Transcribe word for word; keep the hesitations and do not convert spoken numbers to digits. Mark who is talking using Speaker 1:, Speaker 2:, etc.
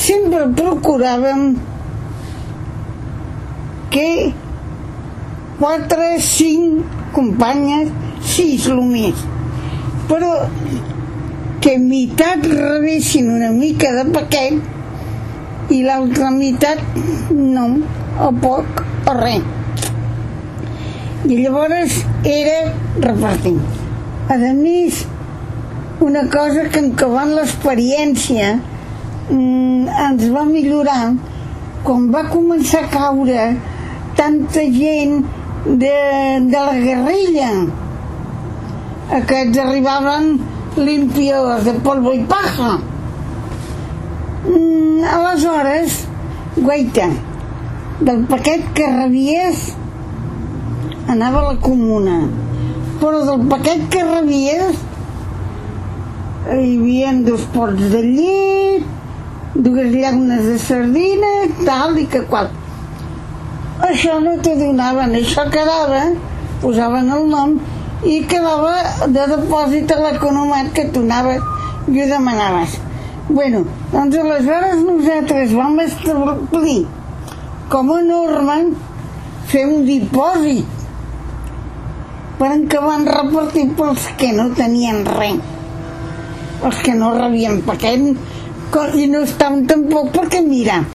Speaker 1: sempre procuràvem que quatre, cinc companyes, sis el més, però que meitat rebessin una mica de paquet i l'altra meitat no, o poc o res. I llavors era repartir. A més, una cosa que acabant l'experiència mm, ens va millorar quan va començar a caure tanta gent de, de la guerrilla. Aquests arribaven limpios de polvo i paja. Mm, aleshores, guaita, del paquet que rebies anava a la comuna, però del paquet que rebies hi havia dos pots de llet, dues llaunes de sardina, tal i que qual. Això no t'ho donaven, això quedava, posaven el nom i quedava de depòsit a l'economat que tu anaves i ho demanaves. Bueno, doncs aleshores nosaltres vam establir com a norma fer un dipòsit per acabar repartir pels que no tenien res, els que no rebien paquet i no estaven tampoc perquè mira,